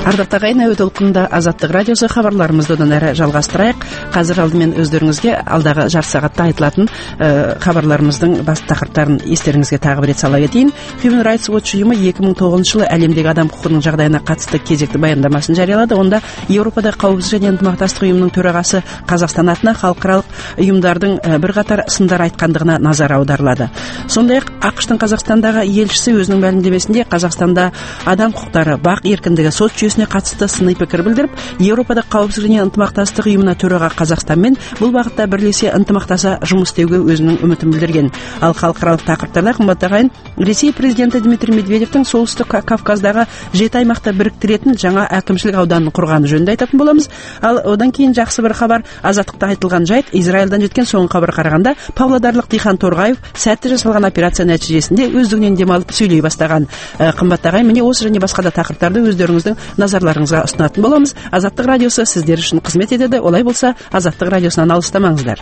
Ардақтағы ағайын, әуе толқынында Азаттық радиосы хабарларымызды одан әрі жалғастырайық. Қазір алдымен өздеріңізге алдағы жарты сағатта айтылатын хабарларымыздың басты тақырыптарын естеріңізге тағы бір рет сала кетейін. Human Rights Watch ұйымы 2009 жылы әлемдегі адам құқығының жағдайына қатысты кезекті баяндамасын жариялады. Онда Еуропада қауіпсіздік және ынтымақтастық ұйымының төрағасы Қазақстан атына халықаралық ұйымдардың бірқатар сындар айтқандығына назар аударылады. Сондай-ақ ақш-тың Қазақстандағы елшісі өзінің мәлімдемесінде Қазақстанда адам құқықтары, бақ еркіндігі, сот жүйесіне қатысты сыни пікір білдіріп, Еуропада қауіпсіздік және ынтымақтастық ұйымына төраға Қазақстанмен бұл бағытта бірлесе ынтымақтаса жұмыс істеуге өзінің үмітін білдірген. Ал халықаралық тақырыптарда қымбатты ағайын, Ресей президенті Дмитрий Медведевтің солтүстік Кавказдағы 7 аймақты біріктіретін жаңа әкімшілік ауданын құрғаны жөнінде айтатын боламыз. Ал одан кейін жақсы бір хабар, Азаттықта айтылған жайт, Израильдан жеткен соңғы хабар қарағанда, Павлодарлық Дихан Торғаев сәтті жасалған операция нәтижесінде өздігінен демалып сөйлей бастаған. Қымбатты ағайын, міне осы және басқа да тақырыптарды өздеріңіздің назарларыңызға ұсынатын боламыз. Азаттық радиосы сіздер үшін қызмет етеді. Олай болса, Азаттық радиосынан алыстамаңыздар.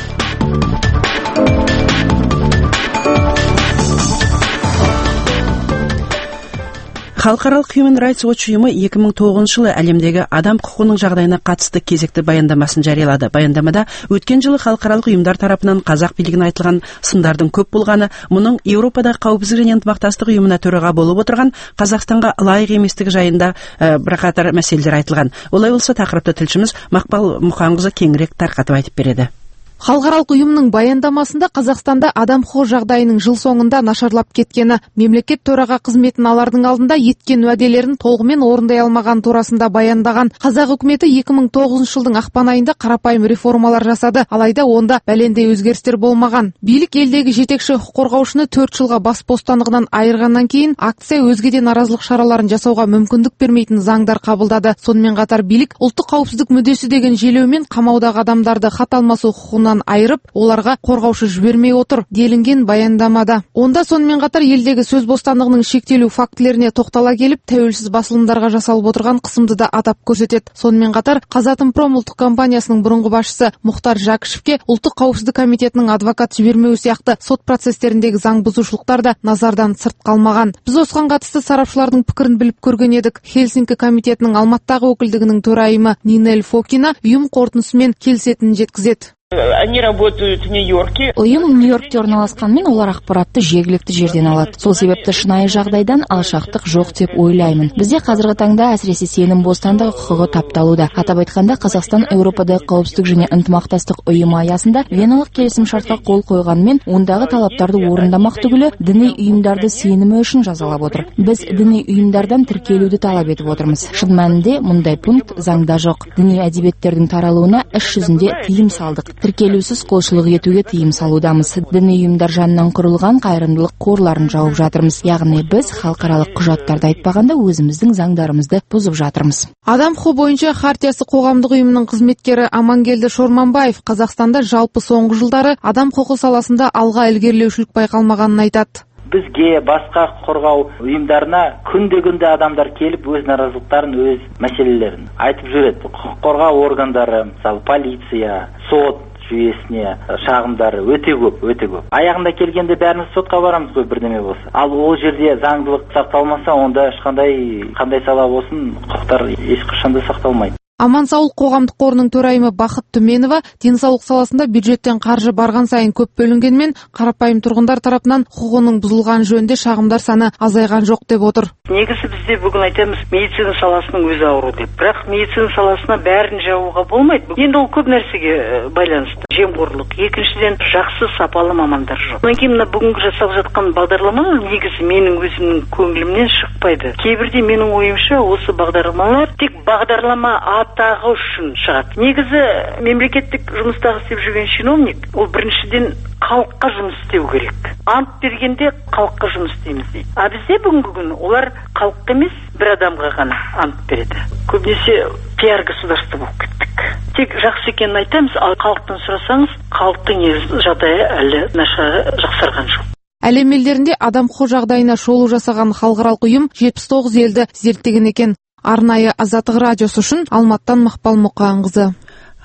Халықаралық Human Rights Watch ұйымы 2009 жылы әлемдегі адам құқығының жағдайына қатысты кезекті баяндамасын жариялады. Баяндамада өткен жылы халықаралық ұйымдар тарапынан қазақ билігіне айтылған сындардың көп болғаны, мұның Еуропада қауіпсіздік және ынтымақтастық ұйымына төраға болып отырған Қазақстанға лайық еместігі жайында бірқатар мәселелер айтылған. Олай болса, тақырыпты тілшіміз Мақпал Мұханқызы кеңірек тарқатып айтып береді. Халықаралық ұйымның баяндамасында Қазақстанда адам құқығы жағдайының жыл соңында нашарлап кеткені, мемлекет төраға қызметін алардың алдында еткен уәделерін толығымен орындай алмаған турасында баяндаған. Қазақ үкіметі 2009 жылдың ақпан айында қарапайым реформалар жасады, алайда онда бәлендей өзгерістер болмаған. Билік елдегі жетекші құқық қорғаушыны 4 жылға бас бостандығынан айырғаннан кейін акция өзгеде наразылық шараларын жасауға мүмкіндік бермейтін заңдар қабылдады. Сонымен қатар билік ұлттық қауіпсіздік мүддесі деген желеумен қамаудағы адамдарды хат алмасу құқығынан айырып, оларға қорғаушы жібермей отыр делінген баяндамада. Онда сонымен қатар елдегі сөз бостандығының шектелу фактілеріне тоқтала келіп, тәуелсіз басылымдарға жасалып отырған қысымды да атап көрсетеді. Сонымен қатар Қазатомпром ұлттық компаниясының бұрынғы басшысы Мұхтар Жәкішевке ұлттық қауіпсіздік комитетінің адвокат жібермеуі сияқты сот процестеріндегі заң бұзушылықтар да назардан сырт қалмаған. Біз осыған қатысты сарапшылардың пікірін біліп көрген едік. Хельсинки комитетінің Алматыдағы өкілдігінің төрайымы Нинель Фокина ұйым қорытындысымен келісетінін жеткізеді. Они работают в Нью-Йорке. Ұйым Нью-Йоркте орналасқанмен олар ақпаратты жергілікті жерден алады. Сол себепті шынайы жағдайдан алшақтық жоқ деп ойлаймын. Бізде қазіргі таңда әсіресе сенім бостандығы құқығы тапталуда. Атап айтқанда, Қазақстан Еуропада қауіпсіздік және ынтымақтастық ұйымы аясында Веналық келісімшартқа қол қойғанмен, ондағы талаптарды орындамақ түгілі діни ұйымдарды сенімі үшін жазалап отыр. Біз діни ұйымдардан тіркелуді талап етіп отырмыз. Шын мәнінде мұндай пункт заңда жоқ. Діни әдебиеттердің таралуына іс жүзінде тыйым салдық. Тіркелусіз қолшылық етуге тыйым салудамыз. Діни ұйымдар жанынан құрылған қайырымдылық қорларын жауып жатырмыз. Яғни біз халықаралық құжаттарды айтпағанда өзіміздің заңдарымызды бұзып жатырмыз. Адам құқығы бойынша хартиясы қоғамдық ұйымының қызметкері Амангелді Шорманбаев Қазақстанда жалпы соңғы жылдары адам құқығы саласында алға ілгерілеушілік байқалмағанын айтады. Бізге басқа қорғау ұйымдарына күнде адамдар келіп өз наразылықтарын, өз мәселелерін айтып жүреді. Құқық қорғау органдары, мысалы полиция, сот жүйесіне шағымдары өте көп. Аяғында келгенде бәріміз сотқа барамыз ғой, бірдеме болса. Ал ол жерде заңдылық сақталмаса, онда қандай сала болсын, құқықтар ешқашанда сақталмайды. Аман-саулық қоғамдық қорының төрайымы Бақыт Түменова денсаулық саласында бюджеттен қаржы барған сайын көп бөлінгенмен, қарапайым тұрғындар тарапынан құқығының бұзылған жөнінде шағымдар саны азайған жоқ деп отыр. Негізі бізде бүгін айтамыз, медицина саласының өзі ауру деп. Бірақ медицина саласына бәрін жауға болмайды. Енді ол көп нәрсеге байланысты. Жемқорлық. Екіншіден, жақсы сапалы мамандар жоқ. Одан кейін мына бүгінгі жасалып жатқан бағдарламалар негізі менің өзімнің көңілімнен шықпайды. Кейбірде менің ойымша осы бағдарламалар тек бағдарлама атағы үшін шығады. Негізі мемлекеттік жұмыстағы істеп жүрген чиновник, ол біріншіден халыққа жұмыс істеу керек. Ант бергенде халыққа жұмыс істейміз дейді. А бізде бүгінгі күні олар халық емес, бір адамға ғана ант береді. Көбінесе пиар государство болып кеттік. Тек жақсы екенін айтамыз, ал халықтан сұрасаңыз, халықтың жағдайы әлі жақсарған жоқ. Әлем елдерінде адам құқығы жағдайына шолу жасаған халықаралық ұйым 79 елді зерттеген екен. Арнайы Азаттық радиосы үшін Алматыдан Мақпал Мұқанқызы.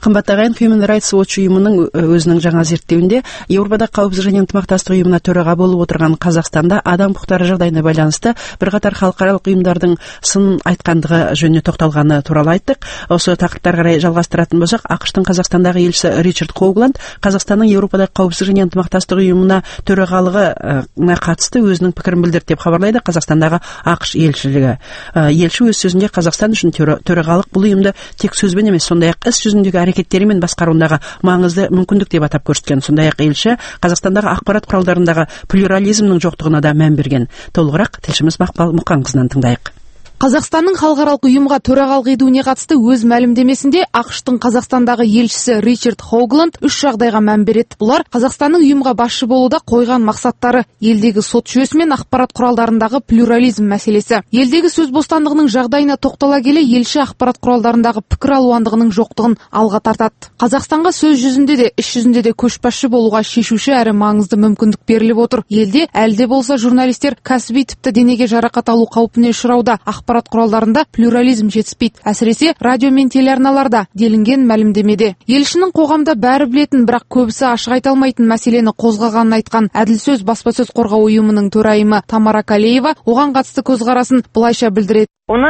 Қымбатты ағайын, Human Rights Watch ұйымының өзінің жаңа зерттеуінде Еуропада қауіпсіздік және ынтымақтастық ұйымына төраға болып отырған Қазақстанда адам құқықтары жағдайына байланысты бірқатар халықаралық ұйымдардың сын айтқандығы жөніне тоқталғаны туралы айттық. Осы тақырыптарға қарай жалғастыратын болсақ, ақш-тың Қазақстандағы елшісі Ричард Хоугланд Қазақстанның Еуропада қауіпсіздік және ынтымақтастық ұйымына төрағалығына қатысты өзінің пікірін білдірді деп хабарлайды Қазақстандағы ақш елшілігі. Елші өз сөзінде Қазақстан үшін төрағалық бұл ұйымды тек сөзбен емес, сондай-ақ іс жүзіндегі әрекеттері мен басқаруындағы маңызды мүмкіндік деп атап көрсеткен. Сондай-ақ елші Қазақстандағы ақпарат құралдарындағы плюрализмнің жоқтығына да мән берген. Толығырақ тілшіміз Мақпал Мұқанқызынан тыңдайық. Қазақстанның халықаралық ұйымға төрағалық етуіне қатысты өз мәлімдемесінде ақш-тың Қазақстандағы елшісі Ричард Хоугланд 3 жағдайға мән береді. Бұлар Қазақстанның ұйымға басшы болуда қойған мақсаттары, елдегі сот жүйесі мен ақпарат құралдарындағы плюрализм мәселесі. Елдегі сөз бостандығының жағдайына тоқтала келе, елші ақпарат құралдарындағы пікір алуандығының жоқтығын алға тартады. Қазақстанға сөз жүзінде де, іс жүзінде де көшбасшы болуға шешуші әрі маңызды мүмкіндік беріліп отыр. Елде әлде болса журналистер кәсіби тіпті денеге жарақат алу қаупіне ұшырауда. Ақпарат құралдарында плюрализм жетіспейді, әсіресе радио мен телеарналарда делінген мәлімдемеде. Елшінің қоғамда бәрі білетін, бірақ көбісі ашық айта алмайтын мәселені қозғағанын айтқан Әділ сөз баспасөз қорғау ұйымының төрайымы Тамара Калеева оған қатысты көзқарасын былайша білдіреді.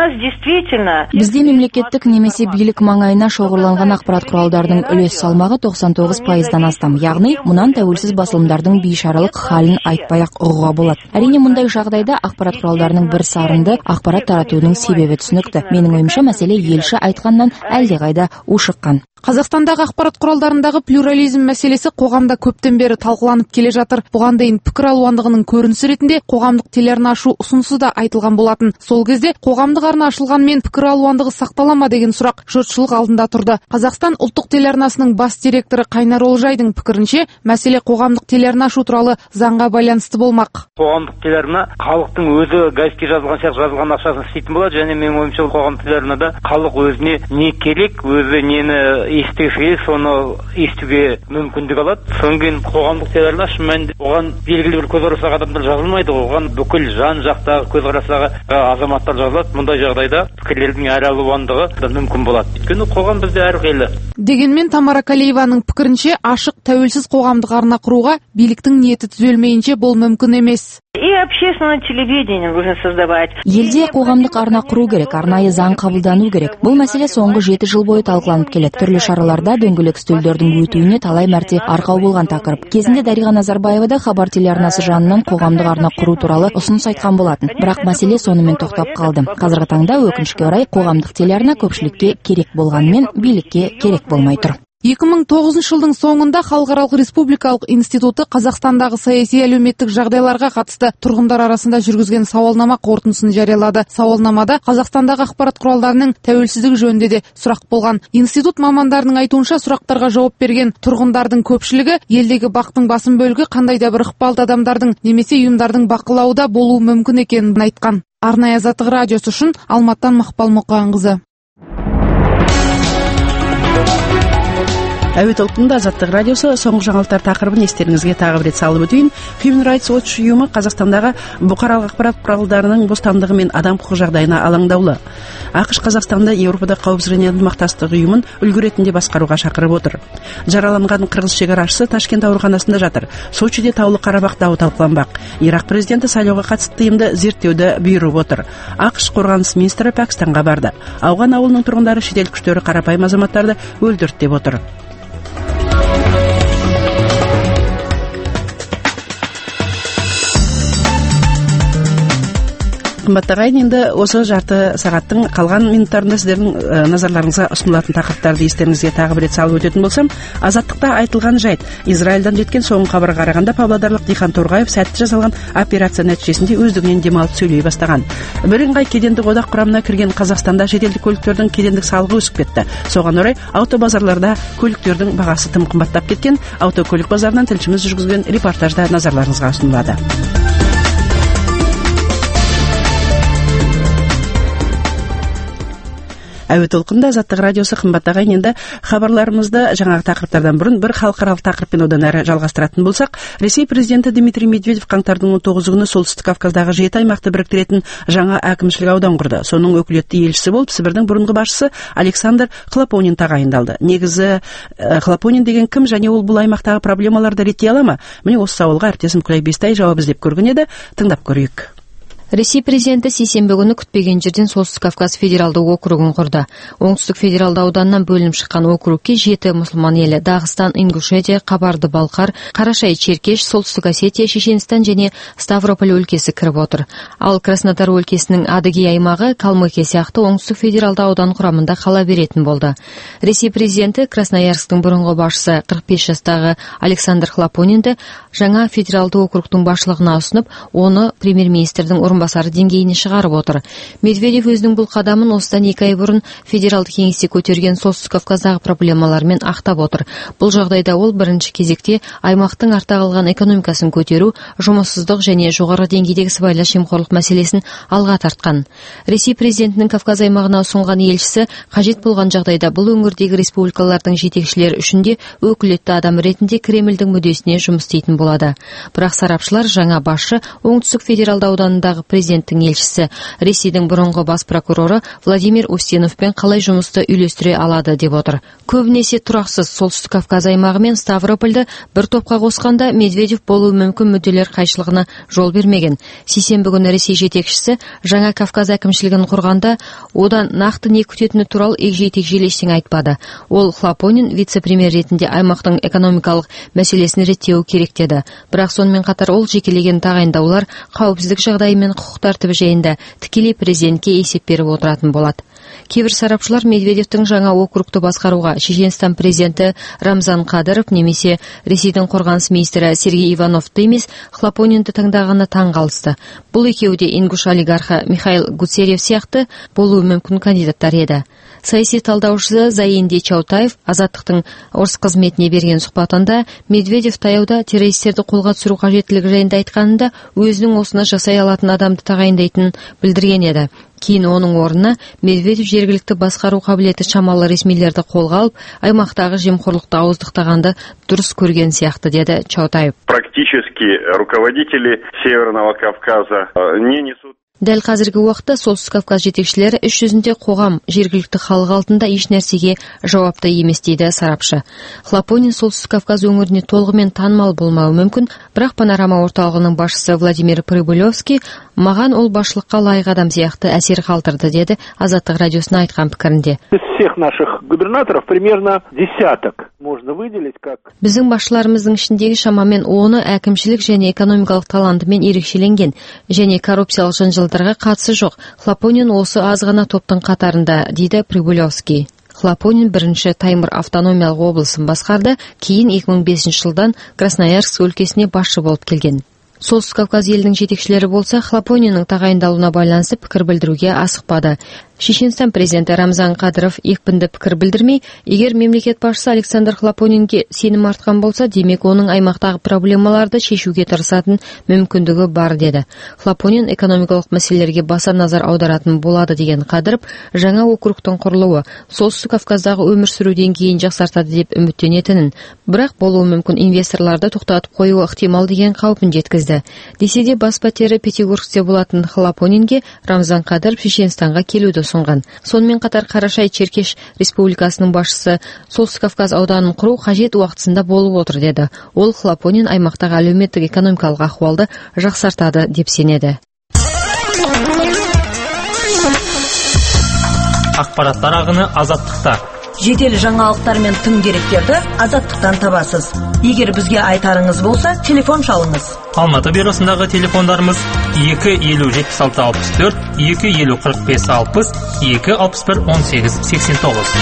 Бізде мемлекеттік немесе билік маңайына шоғырланған ақпарат құралдарының үлес салмағы 99%-дан астам, яғни мұнан тәуелсіз басылымдардың бейшаралық халін айтпай-ақ ұғуға болады. Әрине мұндай жағдайда ақпарат құралдарының бір сарынды ақпарат таратуының себебі түсінікті. Менің ойымша мәселе елші айтқаннан әлдеқайда ушыққан. Қазақстандағы ақпарат құралдарындағы плюрализм мәселесі қоғамда көптен бері талқыланып келе жатыр. Бұған дейін пікір алуандығының көрінісі ретінде қоғамдық телеарна ашу ұсынысы да айтылған болатын. Сол кезде қоғамдық арна ашылғанмен пікір алуандығы сақтала ма деген сұрақ жұртшылық алдында тұрды. Қазақстан ұлттық телеарнасының бас директоры Қайнар Олжайдың пікірінше, мәселе қоғамдық телеарна ашу туралы заңға байланысты болмақ. Қоғамдық телеарна халықтың өзі газетке жазылған сияқты жазылған ақшасын істейтін болады, және менің ойымша қоғамдық телеарнада халық өзіне не керек, өзі нені естігісі соны естуге мүмкіндік алады. Содан кейін қоғамдық телеарна шын мәнінде оған белгілі бір көзқарастағы адамдар жазылмайды, оған бүкіл жан жақтағы көзқарастағы азаматтар жазылады. Мұндай жағдайда пікірлердің әралуандығы мүмкін болады. Өйткені қоғам бізде әрқилы. Дегенмен Тамара Калееваның пікірінше, ашық тәуелсіз қоғамдық арна құруға биліктің ниеті түзелмейінше бұл мүмкін емес. Елде қоғамдық арна құру керек, арнайы заң қабылдану керек. Бұл мәселе соңғы 7 жыл бойы талқыланып келеді. Түрлі шараларда дөңгелек үстелдердің өтуіне талай мәрте арқау болған тақырып. Кезінде Дариға Назарбаева да хабар телеарнасы жанынан қоғамдық арна құру туралы ұсыныс айтқан болатын. Бірақ мәселе сонымен тоқтап қалды. Қазіргі таңда өкінішке орай қоғамдық телеарна көпшілікке керек болғанымен билікке керек болмай тұр. 2009 жылдың соңында Халықаралық республикалық институты Қазақстандағы саяси әлеуметтік жағдайларға қатысты тұрғындар арасында жүргізген сауалнама қорытындысын жариялады. Сауалнамада Қазақстандағы ақпарат құралдарының тәуелсіздігі жөнінде де сұрақ болған. Институт мамандарының айтуынша, сұрақтарға жауап берген тұрғындардың көпшілігі елдегі бақтың басым бөлігі қандай да бір ықпалды адамдардың немесе ұйымдардың бақылауда болуы мүмкін екенін айтқан. Арнайы Азаттық радиосы үшін Алматыдан Мақпал Мұқанқызы. Әуе толқынында Азаттық радиосы. Соңғы жаңалықтар тақырыбын естеріңізге тағы бір рет салып өтейін. Human Rights Watch ұйымы Қазақстандағы бұқаралық ақпарат құралдарының бостандығы мен адам құқығы жағдайына алаңдаулы. ақш Қазақстанды Еуропада қауіпсіздік және ынтымақтастық ұйымын үлгі ретінде басқаруға шақырып отыр. Жараланған қырғыз шекарашысы Ташкент ауруханасында жатыр. Сочиде Таулы Қарабақ дауы талқыланбақ. Ирак президенті сайлауға қатысты тыйымды зерттеуді бұйырып отыр. ақш қорғаныс министрі Пәкістанға барды. Ауған ауылының тұрғындары шетел күштері қарапайым азаматтарды өлтірді деп отыр. Қымбатты ағайын, енді осы жарты сағаттың қалған минуттарында сіздердің назарларыңызға ұсынылатын тақырыптарды естеріңізге тағы бір рет салып өтетін болсам, Азаттықта айтылған жайт. Израильдан жеткен соңғы хабарға қарағанда Павлодарлық Дихан Торғаев сәтті жасалған операция нәтижесінде өздігінен демалып сөйлей бастаған. Бірыңғай кедендік одақ құрамына кірген Қазақстанда шетелдік көліктердің кедендік салығы өсіп кетті. Соған орай автобазарларда көліктердің бағасы тым қымбаттап кеткен. Автокөлік базарынан тілшіміз жүргізген репортажда назарларыңызға ұсынылады. Әуе толқында Азаттық радиосы. Қымбат ағайын, енді хабарларымызды жаңағы тақырыптардан бұрын бір халықаралық тақырыппен одан әрі жалғастыратын болсақ, Ресей президенті Дмитрий Медведев қаңтардың 19 күні солтүстік Кавказдағы 7 аймақты біріктіретін жаңа әкімшілік аудан құрды. Соның өкілетті елшісі болып Сібірдің бұрынғы басшысы Александр Хлопонин тағайындалды. Негізі Хлопонин деген кім және ол бұл аймақтағы проблемаларды реттей ала ма? Міне осы сауалға әріптесім Күлай Бестай жауап іздеп көрген еді. Тыңдап көрейік. Ресей президенті сейсенбі күні күтпеген жерден Солтүстік Кавказ федералды округін құрды. Оңтүстік федералды ауданнан бөлініп шыққан округке 7 мұсылман елі — Дағыстан, Ингушетия, Қабарды-Балқар, Қарашай-Черкеш, Солтүстік Осетия, Шешенстан және Ставрополь өлкесі кіріп отыр. Ал Краснодар өлкесінің Адыгей аймағы Калмыкия сияқты оңтүстік федералды аудан құрамында қала беретін болды. Ресей президенті Красноярсктың бұрынғы басшысы 45 жастағы Александр Хлопонинді жаңа федералды округтың басшылығына ұсынып, оны премьер-министрдің басары деңгейіне шығарып отыр. Медведев өзінің бұл қадамын осыдан 2 ай бұрын федералды кеңесте көтерген Солтүстік Кавказдағы проблемалармен ақтап отыр. Бұл жағдайда ол бірінші кезекте аймақтың артта қалған экономикасын көтеру, жұмыссыздық және жоғары деңгейдегі сыбайлас жемқорлық мәселесін алға тартқан. Ресей президентінің Кавказ аймағына ұсынған елшісі қажет болған жағдайда бұл өңірдегі республикалардың жетекшілері үшін де өкілетті адам ретінде Кремльдің мүддесіне жұмыс істейтін болады. Бірақ сарапшылар жаңа басшы оңтүстік федералды ауданындағы президенттің елшісі Ресейдің бұрынғы бас прокуроры Владимир Устиновпен қалай жұмысты үйлестіре алады деп отыр. Көбінесе тұрақсыз Солтүстік Кавказ аймағы мен Ставропольді бір топқа қосқанда Медведев болуы мүмкін мүдделер қайшылығына жол бермеген. Сейсенбі күні Ресей жетекшісі жаңа Кавказ әкімшілігін құрғанда одан нақты не күтетіні туралы егжей-тегжейлі ештеңе айтпады. Ол Хлопонин вице-премьер ретінде аймақтың экономикалық мәселесін реттеуі керек деді. Бірақ сонымен қатар ол жекелеген тағайындаулар қауіпсіздік жағдайы мен құқық тәртібі жайында тікелей президентке есеп беріп отыратын болады. Кейбір сарапшылар Медведевтің жаңа округты басқаруға Шешенстан президенті Рамзан Кадыров немесе Ресейдің қорғаныс министрі Сергей Ивановты емес, Хлопонинді таңдағаны таң қалысты. Бұл екеуі де ингуш олигархы Михаил Гуцерев сияқты болуы мүмкін кандидаттар еді. Саяси талдаушысы Заинди Чаутаев Азаттықтың орыс қызметіне берген сұхбатында Медведев таяуда террористерді қолға түсіру қажеттілігі жайында айтқанында өзінің осыны жасай алатын адамды тағайындайтынын білдірген еді. Кейін оның орнына Медведев жергілікті басқару қабілеті шамалы ресмилерді қолға алып, аймақтағы жемқорлықты ауыздықтағанды дұрыс көрген сияқты, деді Чаутаев. Практически руководители Северного Кавказа не несут. Дәл қазіргі уақытта Солтүстік Кавказ жетекшілері іс жүзінде қоғам, жергілікті халық алдында еш нәрсеге жауапты емес дейді сарапшы. Хлопонин Солтүстік Кавказ өңіріне толығымен танымал болмауы мүмкін, бірақ Панорама орталығының басшысы Владимир Прибылевский маған ол басшылыққа лайық адам сияқты әсер қалдырды, деді Азаттық радиосына айтқан пікірінде. Из всех наших губернаторов примерно десяток можно выделить как. Біздің басшыларымыздың ішіндегі шамамен 10-ы әкімшілік және экономикалық талантымен ерекшеленген және коррупциялық жанжалдарға қатысы жоқ. Хлопонин осы аз ғана топтың қатарында, дейді Прибылевский. Хлопонин бірінші Таймыр автономиялық облысын басқарды, кейін 2005 жылдан Красноярск өлкесіне басшы болып келген. Солтүстік Кавказ елінің жетекшілері болса, Хлопониннің тағайындалуына байланысты пікір білдіруге асықпады. Шешенстан президенті Рамзан Кадыров екпінді пікір білдірмей, егер мемлекет басшысы Александр Хлопонинге сенім артқан болса, демек оның аймақтағы проблемаларды шешуге тырысатын мүмкіндігі бар, деді. Хлопонин экономикалық мәселелерге баса назар аударатын болады деген Кадыров, жаңа округтың құрылуы Солтүстік Кавказдағы өмір сүру деңгейін жақсартады деп үміттенетінін, бірақ болуы мүмкін инвесторларды тоқтатып қоюы ықтимал деген қаупін жеткізді. Десе де бас пәтері Пятигорскте болатын Хлопонинге Рамзан Кадыров Шешенстанға келуді ұсынған. Сонымен қатар Қарашай-Черкеш республикасының басшысы Солтүстік Кавказ ауданын құру қажет уақытысында болып отыр, деді. Ол Хлопонин аймақтағы әлеуметтік экономикалық ахуалды жақсартады деп сенеді. Ақпараттар ағыны Азаттықта. Жедел жаңалықтар мен тың деректерді Азаттықтан табасыз. Егер бізге айтарыңыз болса, телефон шалыңыз. Алматы бюросындағы телефондарымыз 250-76-64, 250-45-60, 261-18-89.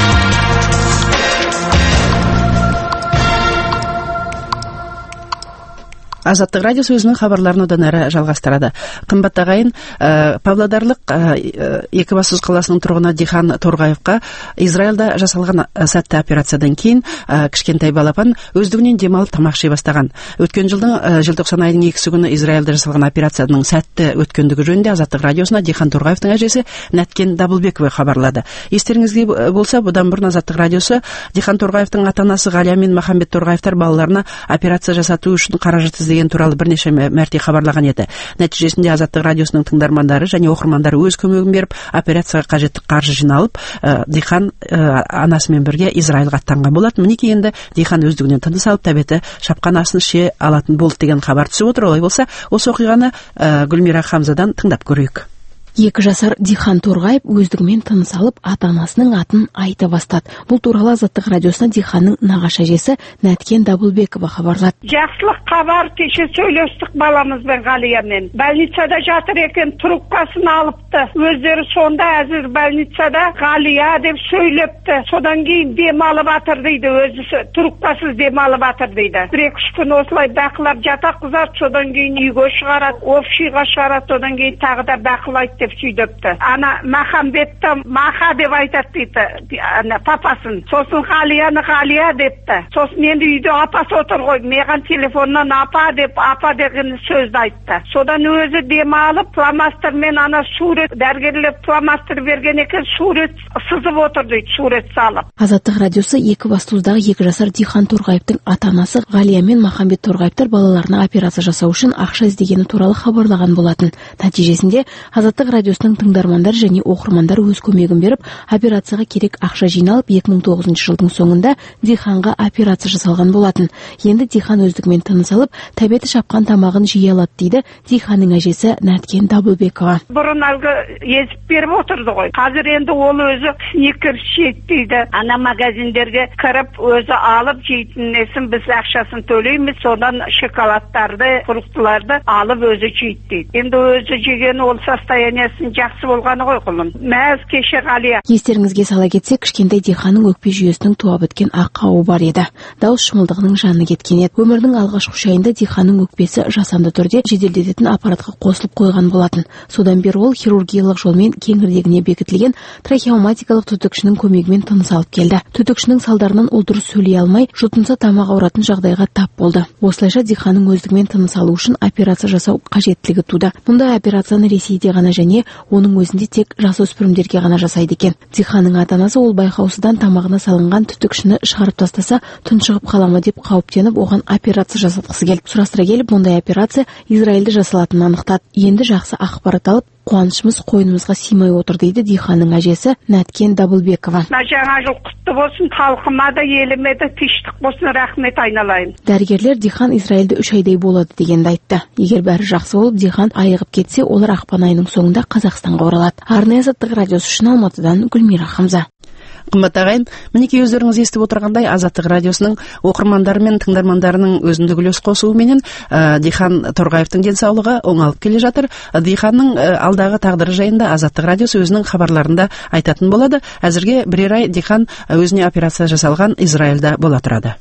Азаттық радиосы өзінің хабарларын одан әрі жалғастырады. Қымбат ағайын, Павлодарлық Екібастұз қаласының тұрғыны Дихан Торғаевқа Израильда жасалған сәтті операциядан кейін кішкентай балапан өздігінен демалып тамақ жей бастаған. Өткен жылдың желтоқсан айының 2 күні Израильда жасалған операцияның сәтті өткендігі жөнінде Азаттық радиосына Дихан Торғаевтың әжесі Нәткен Дабылбекова хабарлады. Естеріңізге болса, бұдан бұрын Азаттық радиосы Дихан Торғаевтың ата-анасы Ғалия мен Махамбет Торғаевтар балаларына операция жасату үшін қаражат іздеген туралы бірнеше мәрте хабарлаған еді. Нәтижесінде Азаттық радиосының тыңдармандары және оқырмандары өз көмегін беріп, операцияға қажетті қаржы жиналып, Дихан анасымен бірге Израильға аттанған болатын. Мінекей енді Дихан өздігінен тыныс алып, тәбеті шапқан асын іше алатын болды деген хабар түсіп отыр. Олай болса, осы оқиғаны Гүлмира Хамзадан тыңдап көрейік. 2 жасар Дихан Торғаев өздігімен тыныс алып, ата-анасының атын айта бастады. Бұл туралы Азаттық радиосына Диханның нағашы әжесі Нәткен Дабылбекова хабарлады. Жақсылық хабар, кеше сөйлестік баламызбен Ғалиямен. Больницада жатыр екен, трубкасын алыпты. Өздері сонда әзір больницада Ғалия деп сөйлепті. Содан кейін демалып атыр дейді, өзі трубкасыз демалып атыр дейді. 1-2 күн осылай бақылап жата қызарды, содан кейін үйге шығарады, общийға шығарады, содан кейін тағы да бақылайды деп сөйдепті. Ана Махамбетті Маха деп айтады дейді, ана папасын. Сосын Ғалияны Ғалия депті. Сосын енді үйде апасы отыр ғой, маған телефоннан апа деген сөзді айтты. Содан өзі демалып, фломастермен ана сурет, дәрігерлер фломастер берген екен, сурет сызып отыр дейді, сурет салып. Азаттық радиосы Екібастұздағы 2 жасар Дихан Торғаевтың ата-анасы Ғалия мен Махамбет Торғаевтар балаларына операция жасау үшін ақша іздегені туралы хабарлаған болатын. Нәтижесінде Азаттық радиосының тыңдармандар және оқырмандар өз көмегін беріп, операцияға керек ақша жиналып, 2009 жылдың соңында Диханға операция жасалған болатын. Енді Дихан өздігімен тыныс алып, тәбеті шапқан тамағын жей алады дейді Диханның әжесі Нәткен Дабылбекова. Бұрын әлгі езіп беріп отырды ғой. Қазір енді ол өзі сникерс жейді дейді. Ана магазиндерге кіріп өзі алып жейтін несін, біз ақшасын төлейміз, содан шоколадтарды, фруктыларды алып өзі жейді дейді. Енді өзі жеген ол состояниясын жақсы болғаны ғой құлын. Мәз кеше Ғалия. Естеріңізге сала кетсек, кішкентай Диханның өкпе жүйесінің туа біткен ақауы бар еді. Дауыс шымылдығының жаны кеткен еді. Өмірдің алғашқы 3 айында Диханның өкпесі жасанды түрде жеделдететін аппаратқа қосылып қойған болатын. Содан бері ол хирургиялық жолмен кеңірдегіне бекітілген трахеоматикалық түтікшінің көмегімен тыныс алып келді. Түтікшінің салдарынан ол дұрыс сөйлей алмай, жұтынса тамақ ауыратын жағдайға тап болды. Осылайша Диханның өздігімен тыныс алу үшін операция жасау қажеттілігі туды. Мұндай операцияны Ресейде ғана және оның өзінде тек жасөспірімдерге ғана жасайды екен. Диханның ата-анасы ол байқаусыздан тамағына салынған түтікшіні шығарып тастаса, тұншығып қаламы деп қауіптеніп, оған операция жасатқысы келіп, сұрастыра келіп, мұндай операция Израильде жасалатынын анықтады. Енді жақсы ақпарат алып, қуанышымыз қойнымызға сыймай отыр дейді Диханның әжесі Нәткен Дабылбекова. Жаңа жыл құтты болсын, халқыма да, еліме де тыныштық болсын, рахмет айналайын. Дәрігерлер Дихан Израильде 3 айдай болады дегенді айтты. Егер бәрі жақсы болып, Дихан айығып кетсе, олар ақпан айының соңында Қазақстанға оралады. Арнайы Азаттық радиосы үшін Алматыдан Гүлмира Хамза. Қымбат ағайын, мінекей өздеріңіз естіп отырғандай Азаттық радиосының оқырмандары мен тыңдармандарының өзіндік үлес қосуыменен Дихан Торғаевтың денсаулығы оңалып келе жатыр. Диханның алдағы тағдыры жайында Азаттық радиосы өзінің хабарларында айтатын болады. Әзірге 1 ай Дихан өзіне операция жасалған Израильда бола тұрады.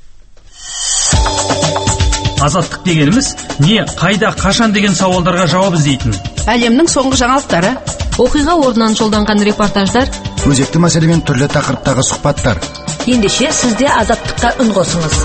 Азаттық дегеніміз не, қайда, қашан деген сауалдарға жауап іздейтін. Әлемнің соңғы жаңалықтары, оқиға орнынан жолданған репортаждар, өзекті мәселемен түрлі тақырыптағы сұхбаттар. Ендеше сізде Азаттыққа үн қосыңыз.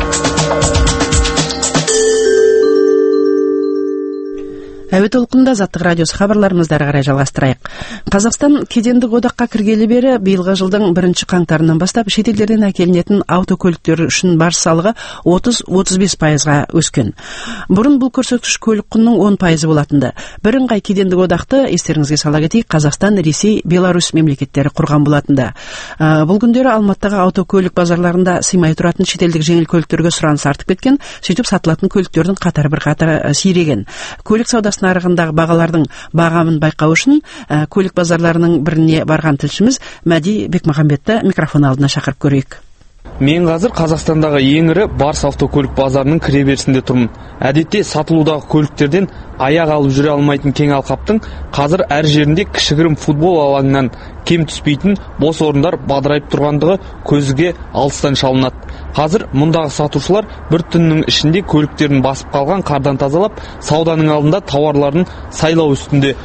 Әуе толқынында Азаттық радиосы хабарларымызды әрі қарай жалғастырайық. Қазақстан кедендік одаққа кіргелі бері биылғы жылдың 1 қаңтарынан бастап шетелдерден әкелінетін автокөліктер үшін баж салығы 30-35%-ға өскен. Бұрын бұл көрсеткіш көлік құнының 10% болатынды. Бірыңғай кедендік одақты естеріңізге сала кетейік, Қазақстан, Ресей, Беларусь мемлекеттері құрған болатынды. Бұл күндері Алматыдағы автокөлік базарларында сыймай тұратын шетелдік жеңіл көліктерге сұраныс артып кеткен, сөйтіп сатылатын көліктердің қатары сиреген. Көлік саудасына нарығындағы бағалардың бағамын байқау үшін көлік базарларының біріне барған тілшіміз Мәди Бекмағамбетті микрофон алдына шақырып көрейік. Мен қазір Қазақстандағы ең ірі Барс автокөлік базарының кіреберісінде тұрмын. Әдетте сатылудағы көліктерден аяқ алып жүре алмайтын кең алқаптың қазір әр жерінде кішігірім футбол алаңынан кем түспейтін бос орындар бадырайып тұрғандығы көзге алыстан шалынады. Қазір мұндағы сатушылар бір түннің ішінде көліктерін басып қалған қардан тазалап, сауданың алдында тауарларын сайлау үстінде.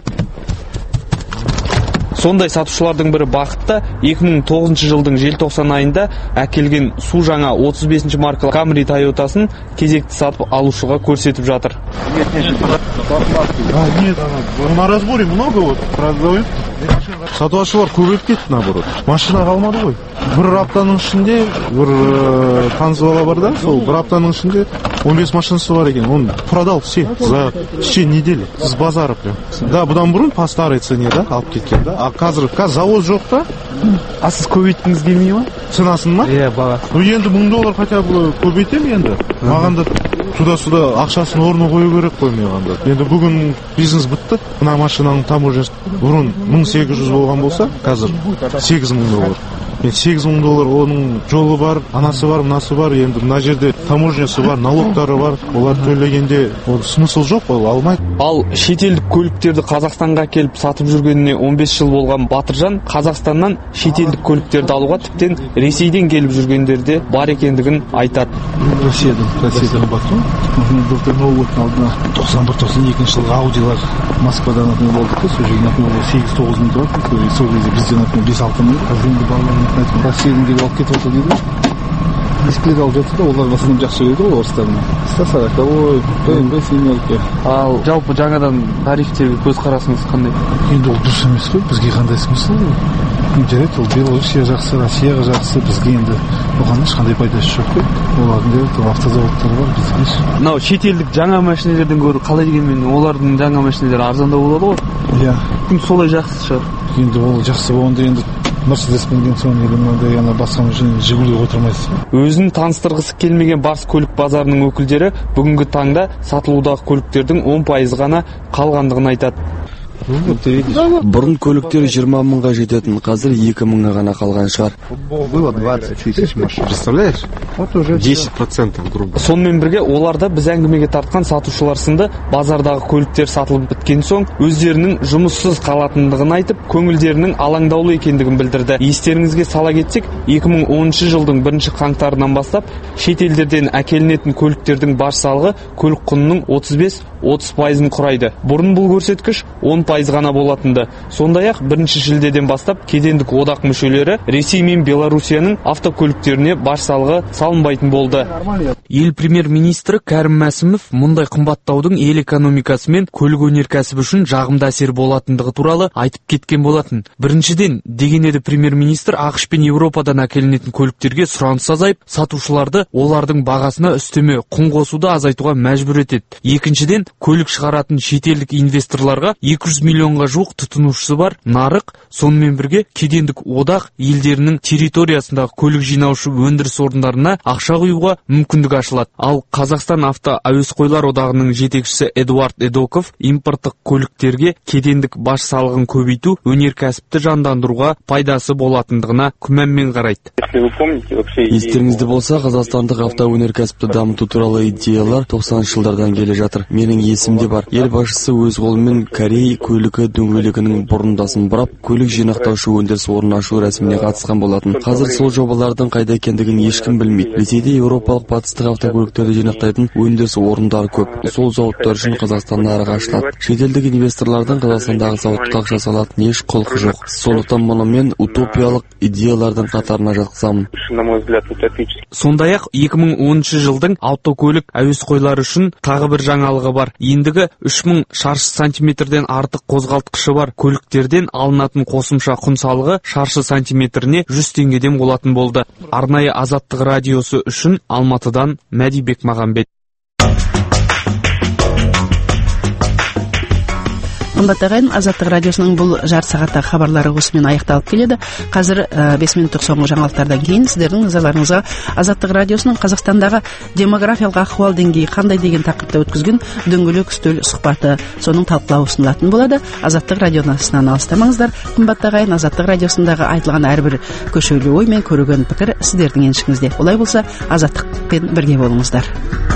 Сондай сатушылардың бірі Бақытта 2009 жылдың желтоқсан айында әкелген су жаңа 35 маркалы Camry Toyotасын кезекті сатып алушыға көрсетіп жатыр. Нет, на разборе много вот продают. Сатушылар көбейіп кетті, наоборот. Машина қалмады ғой. Бір аптаның ішінде бір таныс бала бар да, сол бір аптаның ішінде 15 машинасы бар екен. Он продал все за течение недели с базара прям. Да, бұдан бұрын по старой цене да алып кеткен да. А қазір завод жоқ та. А сіз көбейткіңіз келмей ма? Ценасын ма? Иә, баға. Ну енді $1000 хотя бы көбейтем енді. Маған да туда-сюда ақшасын орны қою керек қой маған да. Енді бүгін бизнес бітті. Мына машинаның таможнясы бұрын 1800 болған болса, қазір $8000. Енді $8000 оның жолы бар, анасы бар, мынасы бар. Енді мына жерде таможнясы бар, налогтары бар. Олар төлегенде ол смысл жоқ, ол алмайды. Ал шетелдік көліктерді Қазақстанға келіп сатып жүргеніне 15 жыл болған Батыржан Қазақстаннан шетелдік көліктерді алуға тіптен Ресейден келіп жүргендерде бар екендігін айтады. Россиядан батырмын. Былтыр Новый годтың алдына 91-92 жылғы Аудилар Москвадан болдық. Сол жерге 8-9 мың тұрады. Сол кезде бізден 5-6 мың. Қазір енді балаларым Россиядан келіп алып кетіп отыр дейді. Дисплейді алып жатыр да, олар басынан жақсы сөйлейді ғой орыстарына. 140-ой, БМВ семерка. Ал жалпы жаңадан тарифтерге көзқарасыңыз қандай? Енді ол дұрыс емес қой, бізге қандай смысл? Жарайды, ол Белоруссия жақсы, Россияға жақсы, бізге енді оған ешқандай пайдасы жоқ қой. Олардың автозаводтары бар, бізге. Мынау шетелдік жаңа машинелерден гөрі қалай дегенмен олардың жаңа машинелері арзандау болады ғой? Иә. Солай жақсы шығар. Енді ол жақсы болғанда енді Мерседеспен келген соң мынандай басқа машина Жигули отырмайсыз. Өзін таныстырғысы келмеген Барс көлік базарының өкілдері бүгінгі таңда сатылудағы көліктердің 10% ғана қалғандығын айтады. Бұрын көліктер 20 мыңға жететін, қазір 2 мыңға ғана қалған шығар. Было 20 тысяч машин. Представляешь? 10% грубо. Сонымен бірге оларда біз әңгімеге тартқан сатушылар сынды базардағы көліктер сатылып біткен соң өздерінің жұмыссыз қалатындығын айтып, көңілдерінің алаңдаулы екендігін білдірді. Естеріңізге сала кетсек, 2010 жылдың 1 қаңтарынан бастап шетелдерден әкелінетін көліктердің баж салығы көлік құнының 35-30%-ын құрайды. Бұрын бұл көрсеткіш 10% ғана болатынды. Сондай-ақ 1 шілдеден бастап кедендік одақ мүшелері Ресей мен Белоруссияның автокөліктеріне баж салығы салынбайтын болды. Ел премьер-министрі Кәрім Мәсімов мұндай қымбаттаудың ел экономикасы мен көлік өнеркәсібі үшін жағымды әсер болатындығы туралы айтып кеткен болатын. Біріншіден, деген еді премьер-министр, ақш пен Еуропадан әкелінетін көліктерге сұраныс азайып, сатушыларды олардың бағасына үстеме құн қосуды азайтуға мәжбүр етеді. Екіншіден, көлік шығаратын шетелдік инвесторларға 200 миллионға жуық тұтынушысы бар нарық, сонымен бірге кедендік одақ елдерінің территориясындағы көлік жинаушы өндіріс орындарына ақша құюға мүмкіндік ашылады. Ал Қазақстан авто әуесқойлар одағының жетекшісі Эдуард Эдоков импорттық көліктерге кедендік баж салығын көбейту өнеркәсіпті жандандыруға пайдасы болатындығына күмәнмен қарайды. Естеріңізде болса, қазақстандық автоөнеркәсіпті дамыту туралы идеялар 90 жылдардан келе жатыр. Менің есімде бар. Ел басшысы өз қолымен Корей көлігі дөңгелегінің бұрындасын бұрап, көлік жинақтаушы өндіріс орнын ашу рәсіміне қатысқан болатын. Қазір сол жобалардың қайда екендігін ешкім білмейді. Ресейде еуропалық батыстық автокөліктерді жинақтайтын өндіріс орындары көп. Сол зауыттар үшін Қазақстан нарығы ашылады. Шетелдік инвесторлардың Қазақстандағы зауытқа ақша салатын еш құлқы жоқ. Сондықтан мұны мен утопиялық идеялардың қатарына жатқызамын. Сондай-ақ 2010 жылдың автокөлік әуесқойлары үшін тағы бір жаңалығы бар. Ендігі 3000 шаршы сантиметрден артық қозғалтқышы бар көліктерден алынатын қосымша құн салығы шаршы сантиметріне 100 теңгеден болатын болды. Арнайы Азаттық радиосы үшін Алматыдан Мәди Бекмағамбет. Кымбат агайын, Азаттык радиосунун бул жарты сааттагы кабарлары осымен аякталып келеді. Қазір 5 минуттук соңғы жаңалыктардан кейін сиздердин назарларыңызга Азаттык радиосунун Казакстандагы демографиялык акыбал деңгээи кандай деген тақырыпта өткізген дөңгөлөк үстөл сухбаты, сонун талкуулоо ұсынылатын болады. Азаттык радионасынан алыстамаңыздар. Кымбат агайын, Азаттык радиосундагы айтылган ар бир көшөлүү ой мен көрөгөн пикир сиздердин еншигиңизде. Олай болса, Азаттыкпен бирге болуңуздар.